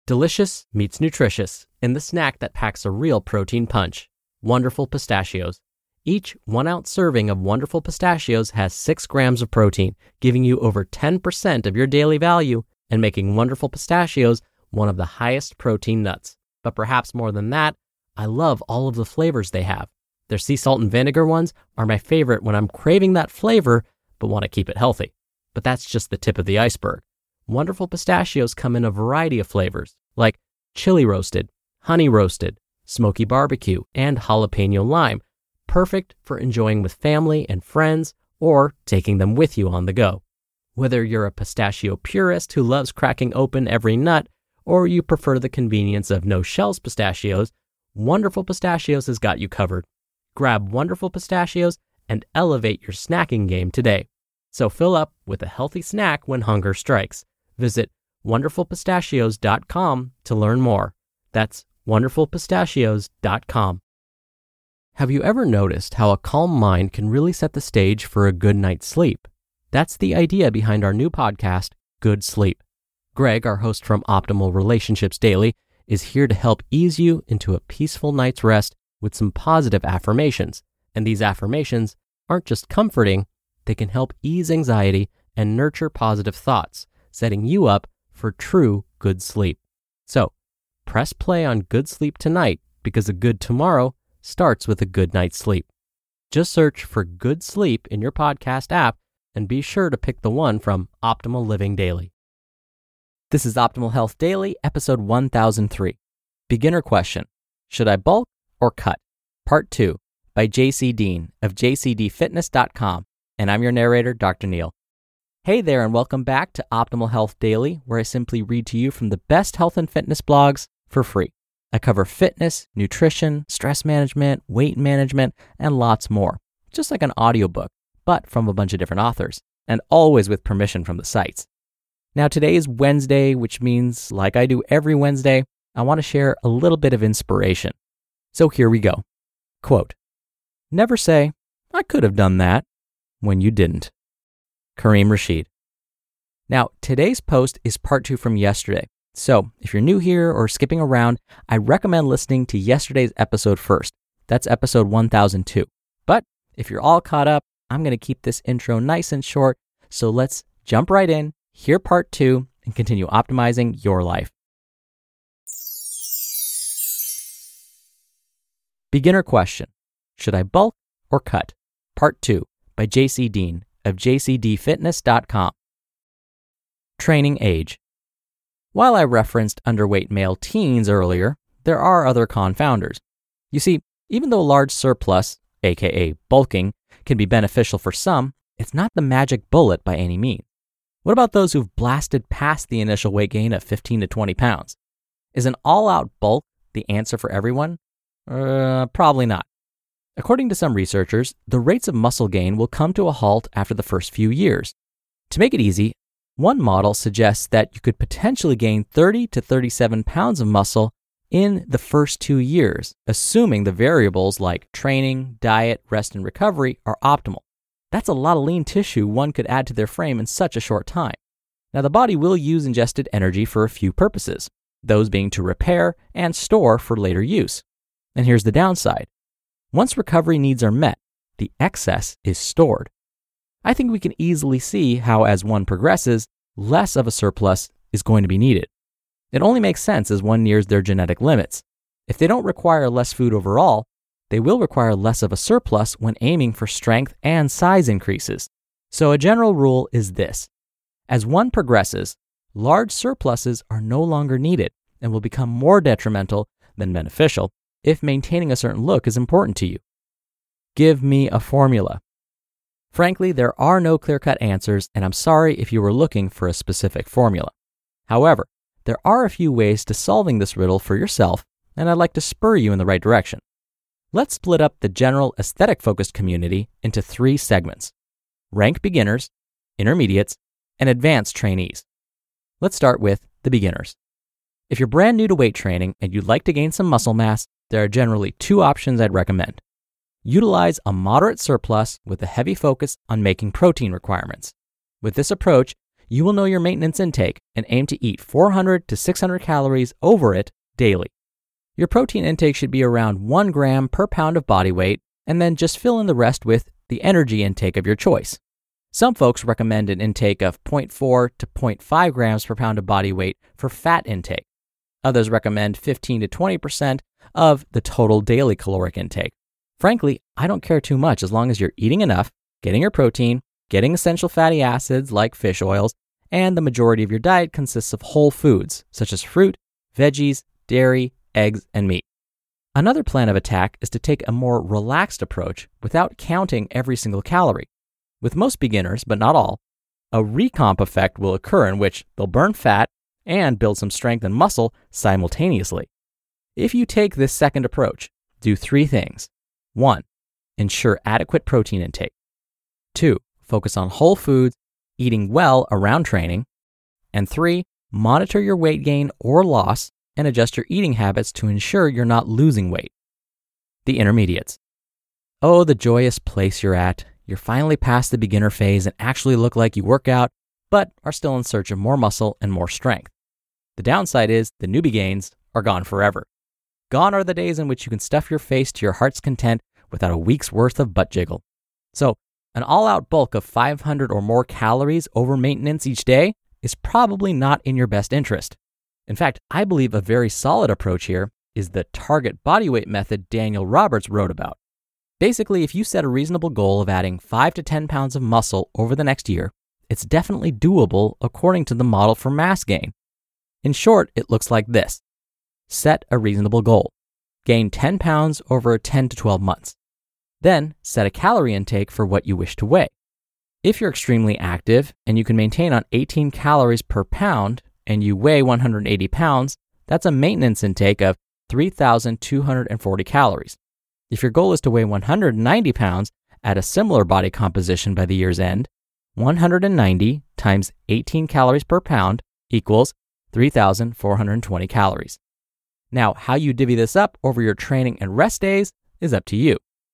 Delicious meets nutritious in the snack that packs a real protein punch. Wonderful Pistachios. Each 1-ounce serving of Wonderful Pistachios has 6 grams of protein, giving you over 10% of your daily value and making Wonderful Pistachios one of the highest protein nuts. But perhaps more than that, I love all of the flavors they have. Their sea salt and vinegar ones are my favorite when I'm craving that flavor but want to keep it healthy. But that's just the tip of the iceberg. Wonderful Pistachios come in a variety of flavors, like chili roasted, honey roasted, smoky barbecue, and jalapeno lime, perfect for enjoying with family and friends or taking them with you on the go. Whether you're a pistachio purist who loves cracking open every nut, or you prefer the convenience of no-shells pistachios, Wonderful Pistachios has got you covered. Grab Wonderful Pistachios and elevate your snacking game today. So fill up with a healthy snack when hunger strikes. Visit wonderfulpistachios.com to learn more. That's wonderfulpistachios.com. Have you ever noticed how a calm mind can really set the stage for a good night's sleep? That's the idea behind our new podcast, Good Sleep. Greg, our host from Optimal Relationships Daily, is here to help ease you into a peaceful night's rest with some positive affirmations. And these affirmations aren't just comforting, they can help ease anxiety and nurture positive thoughts, setting you up for true good sleep. So, press play on Good Sleep tonight because a good tomorrow starts with a good night's sleep. Just search for Good Sleep in your podcast app and be sure to pick the one from Optimal Living Daily. This is Optimal Health Daily, episode 1003. Beginner question: should I bulk or cut? Part 2 by JC Dean of jcdfitness.com. And I'm your narrator, Dr. Neil. Hey there, and welcome back to Optimal Health Daily, where I simply read to you from the best health and fitness blogs for free. I cover fitness, nutrition, stress management, weight management, and lots more, just like an audiobook, but from a bunch of different authors, and always with permission from the sites. Now, today is Wednesday, which means, like I do every Wednesday, I want to share a little bit of inspiration. So here we go. Quote, "Never say, 'I could have done that,' when you didn't." Kareem Rashid. Now, today's post is part 2 from yesterday. So if you're new here or skipping around, I recommend listening to yesterday's episode first. That's episode 1002. But if you're all caught up, I'm going to keep this intro nice and short. So let's jump right in, hear part 2, and continue optimizing your life. Beginner question: should I bulk or cut? Part 2 by JC Dean of jcdfitness.com. Training age. While I referenced underweight male teens earlier, there are other confounders. You see, even though a large surplus, aka bulking, can be beneficial for some, it's not the magic bullet by any means. What about those who've blasted past the initial weight gain of 15 to 20 pounds? Is an all-out bulk the answer for everyone? Probably not. According to some researchers, the rates of muscle gain will come to a halt after the first few years. To make it easy, one model suggests that you could potentially gain 30 to 37 pounds of muscle in the first 2 years, assuming the variables like training, diet, rest, and recovery are optimal. That's a lot of lean tissue one could add to their frame in such a short time. Now, the body will use ingested energy for a few purposes, those being to repair and store for later use. And here's the downside. Once recovery needs are met, the excess is stored. I think we can easily see how as one progresses, less of a surplus is going to be needed. It only makes sense as one nears their genetic limits. If they don't require less food overall, they will require less of a surplus when aiming for strength and size increases. So a general rule is this: as one progresses, large surpluses are no longer needed and will become more detrimental than beneficial if maintaining a certain look is important to you. Give me a formula. Frankly, there are no clear-cut answers, and I'm sorry if you were looking for a specific formula. However, there are a few ways to solving this riddle for yourself, and I'd like to spur you in the right direction. Let's split up the general aesthetic-focused community into 3 segments: ranked beginners, intermediates, and advanced trainees. Let's start with the beginners. If you're brand new to weight training and you'd like to gain some muscle mass, there are generally 2 options I'd recommend. Utilize a moderate surplus with a heavy focus on making protein requirements. With this approach, you will know your maintenance intake and aim to eat 400 to 600 calories over it daily. Your protein intake should be around 1 gram per pound of body weight, and then just fill in the rest with the energy intake of your choice. Some folks recommend an intake of 0.4 to 0.5 grams per pound of body weight for fat intake. Others recommend 15 to 20% of the total daily caloric intake. Frankly, I don't care too much as long as you're eating enough, getting your protein, getting essential fatty acids like fish oils, and the majority of your diet consists of whole foods such as fruit, veggies, dairy, eggs, and meat. Another plan of attack is to take a more relaxed approach without counting every single calorie. With most beginners, but not all, a recomp effect will occur in which they'll burn fat and build some strength and muscle simultaneously. If you take this second approach, do 3 things. 1. Ensure adequate protein intake. 2. Focus on whole foods, eating well around training. And 3. Monitor your weight gain or loss and adjust your eating habits to ensure you're not losing weight. The intermediates. Oh, the joyous place you're at. You're finally past the beginner phase and actually look like you work out, but are still in search of more muscle and more strength. The downside is the newbie gains are gone forever. Gone are the days in which you can stuff your face to your heart's content without a week's worth of butt jiggle. So, an all-out bulk of 500 or more calories over maintenance each day is probably not in your best interest. In fact, I believe a very solid approach here is the target body weight method Daniel Roberts wrote about. Basically, if you set a reasonable goal of adding 5 to 10 pounds of muscle over the next year, it's definitely doable according to the model for mass gain. In short, it looks like this. Set a reasonable goal. Gain 10 pounds over 10 to 12 months. Then set a calorie intake for what you wish to weigh. If you're extremely active and you can maintain on 18 calories per pound and you weigh 180 pounds, that's a maintenance intake of 3,240 calories. If your goal is to weigh 190 pounds at a similar body composition by the year's end, 190 times 18 calories per pound equals 3,420 calories. Now, how you divvy this up over your training and rest days is up to you.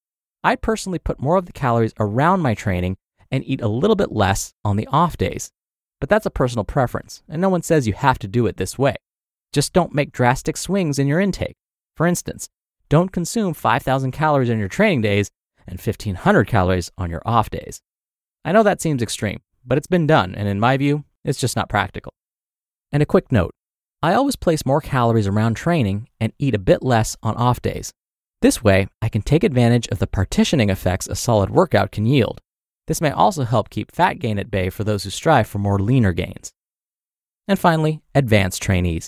I personally put more of the calories around my training and eat a little bit less on the off days. But that's a personal preference, and no one says you have to do it this way. Just don't make drastic swings in your intake. For instance, don't consume 5,000 calories on your training days and 1,500 calories on your off days. I know that seems extreme, but it's been done, and in my view, it's just not practical. And a quick note, I always place more calories around training and eat a bit less on off days. This way, I can take advantage of the partitioning effects a solid workout can yield. This may also help keep fat gain at bay for those who strive for more leaner gains. And finally, advanced trainees.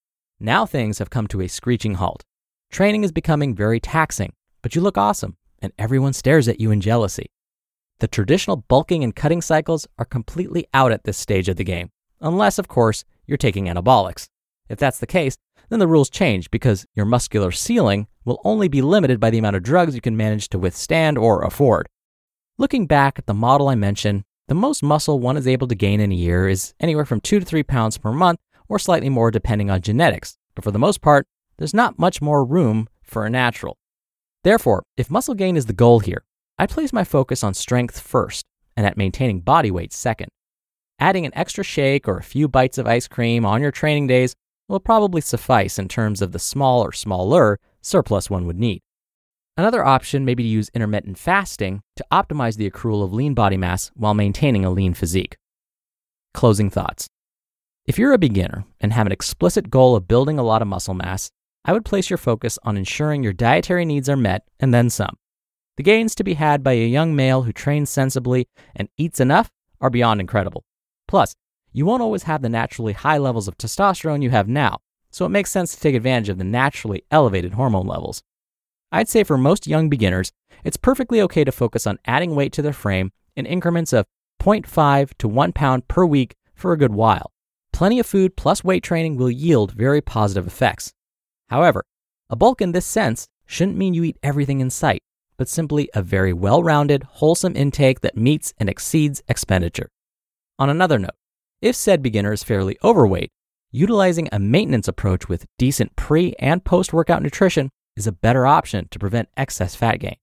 Now things have come to a screeching halt. Training is becoming very taxing, but you look awesome, and everyone stares at you in jealousy. The traditional bulking and cutting cycles are completely out at this stage of the game, unless, of course, you're taking anabolics. If that's the case, then the rules change because your muscular ceiling will only be limited by the amount of drugs you can manage to withstand or afford. Looking back at the model I mentioned, the most muscle one is able to gain in a year is anywhere from 2 to 3 pounds per month or slightly more depending on genetics, but for the most part, there's not much more room for a natural. Therefore, if muscle gain is the goal here, I place my focus on strength first and at maintaining body weight second. Adding an extra shake or a few bites of ice cream on your training days will probably suffice in terms of the small or smaller surplus one would need. Another option may be to use intermittent fasting to optimize the accrual of lean body mass while maintaining a lean physique. Closing thoughts. If you're a beginner and have an explicit goal of building a lot of muscle mass, I would place your focus on ensuring your dietary needs are met and then some. The gains to be had by a young male who trains sensibly and eats enough are beyond incredible. Plus, you won't always have the naturally high levels of testosterone you have now, so it makes sense to take advantage of the naturally elevated hormone levels. I'd say for most young beginners, it's perfectly okay to focus on adding weight to their frame in increments of 0.5 to 1 pound per week for a good while. Plenty of food plus weight training will yield very positive effects. However, a bulk in this sense shouldn't mean you eat everything in sight, but simply a very well-rounded, wholesome intake that meets and exceeds expenditure. On another note, if said beginner is fairly overweight, utilizing a maintenance approach with decent pre- and post-workout nutrition is a better option to prevent excess fat gain.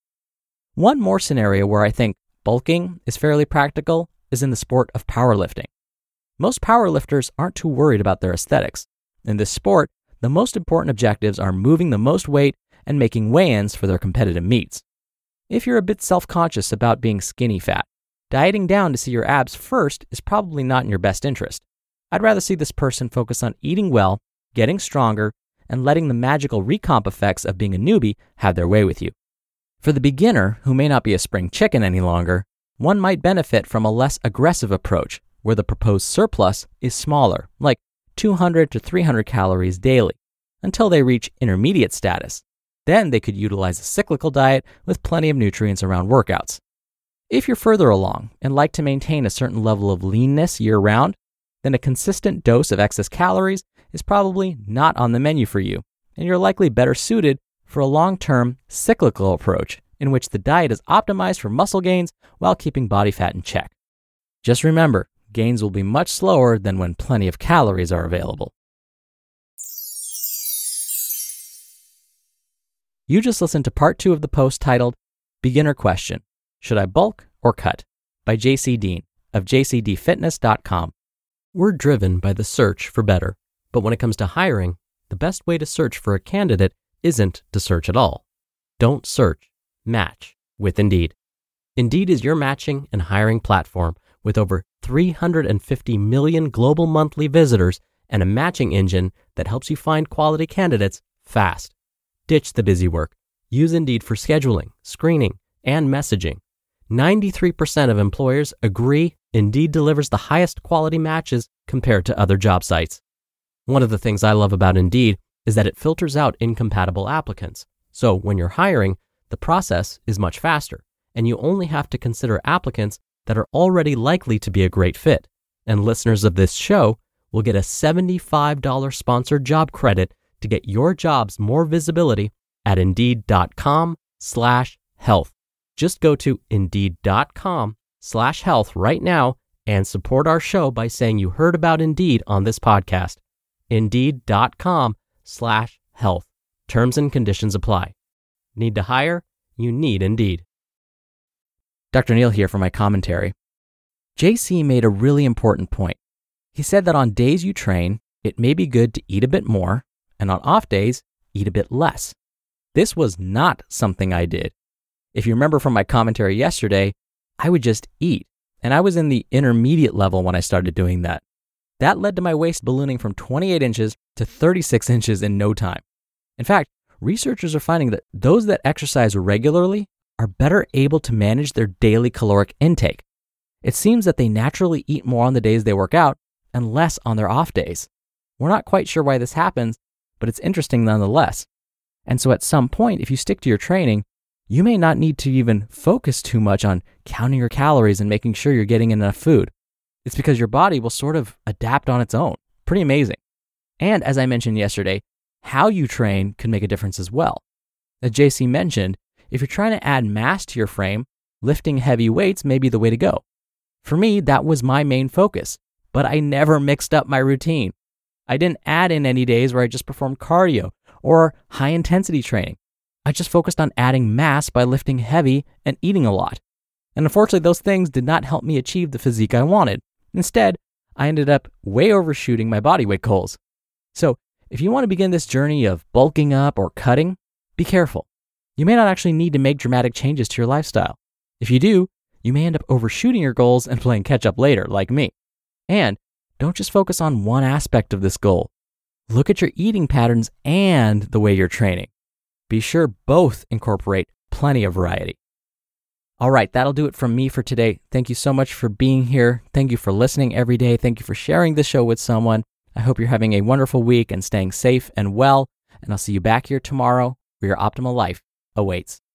One more scenario where I think bulking is fairly practical is in the sport of powerlifting. Most powerlifters aren't too worried about their aesthetics. In this sport, the most important objectives are moving the most weight and making weigh-ins for their competitive meets. If you're a bit self-conscious about being skinny fat, dieting down to see your abs first is probably not in your best interest. I'd rather see this person focus on eating well, getting stronger, and letting the magical recomp effects of being a newbie have their way with you. For the beginner who may not be a spring chicken any longer, one might benefit from a less aggressive approach where the proposed surplus is smaller, like 200 to 300 calories daily, until they reach intermediate status. Then they could utilize a cyclical diet with plenty of nutrients around workouts. If you're further along and like to maintain a certain level of leanness year-round, then a consistent dose of excess calories is probably not on the menu for you, and you're likely better suited for a long-term cyclical approach in which the diet is optimized for muscle gains while keeping body fat in check. Just remember, gains will be much slower than when plenty of calories are available. You just listened to part 2 of the post titled, Beginner Question, Should I Bulk or Cut? By JC Dean of jcdfitness.com. We're driven by the search for better, but when it comes to hiring, the best way to search for a candidate isn't to search at all. Don't search, match with Indeed. Indeed is your matching and hiring platform with over 350 million global monthly visitors and a matching engine that helps you find quality candidates fast. Ditch the busy work. Use Indeed for scheduling, screening, and messaging. 93% of employers agree Indeed delivers the highest quality matches compared to other job sites. One of the things I love about Indeed is that it filters out incompatible applicants. So when you're hiring, the process is much faster, and you only have to consider applicants that are already likely to be a great fit. And listeners of this show will get a $75 sponsored job credit to get your jobs more visibility at Indeed.com/health. Just go to Indeed.com/health right now and support our show by saying you heard about Indeed on this podcast. Indeed.com/health. Terms and conditions apply. Need to hire? You need Indeed. Dr. Neal here for my commentary. JC made a really important point. He said that on days you train, it may be good to eat a bit more, and on off days, eat a bit less. This was not something I did. If you remember from my commentary yesterday, I would just eat, and I was in the intermediate level when I started doing that. That led to my waist ballooning from 28 inches to 36 inches in no time. In fact, researchers are finding that those that exercise regularly are better able to manage their daily caloric intake. It seems that they naturally eat more on the days they work out and less on their off days. We're not quite sure why this happens, but it's interesting nonetheless. And so at some point, if you stick to your training, you may not need to even focus too much on counting your calories and making sure you're getting enough food. It's because your body will sort of adapt on its own. Pretty amazing. And as I mentioned yesterday, how you train can make a difference as well. As JC mentioned, if you're trying to add mass to your frame, lifting heavy weights may be the way to go. For me, that was my main focus, but I never mixed up my routine. I didn't add in any days where I just performed cardio or high intensity training. I just focused on adding mass by lifting heavy and eating a lot. And unfortunately, those things did not help me achieve the physique I wanted. Instead, I ended up way overshooting my body weight goals. So if you want to begin this journey of bulking up or cutting, be careful. You may not actually need to make dramatic changes to your lifestyle. If you do, you may end up overshooting your goals and playing catch up later, like me. And don't just focus on one aspect of this goal. Look at your eating patterns and the way you're training. Be sure both incorporate plenty of variety. All right, that'll do it from me for today. Thank you so much for being here. Thank you for listening every day. Thank you for sharing the show with someone. I hope you're having a wonderful week and staying safe and well. And I'll see you back here tomorrow where your optimal life awaits.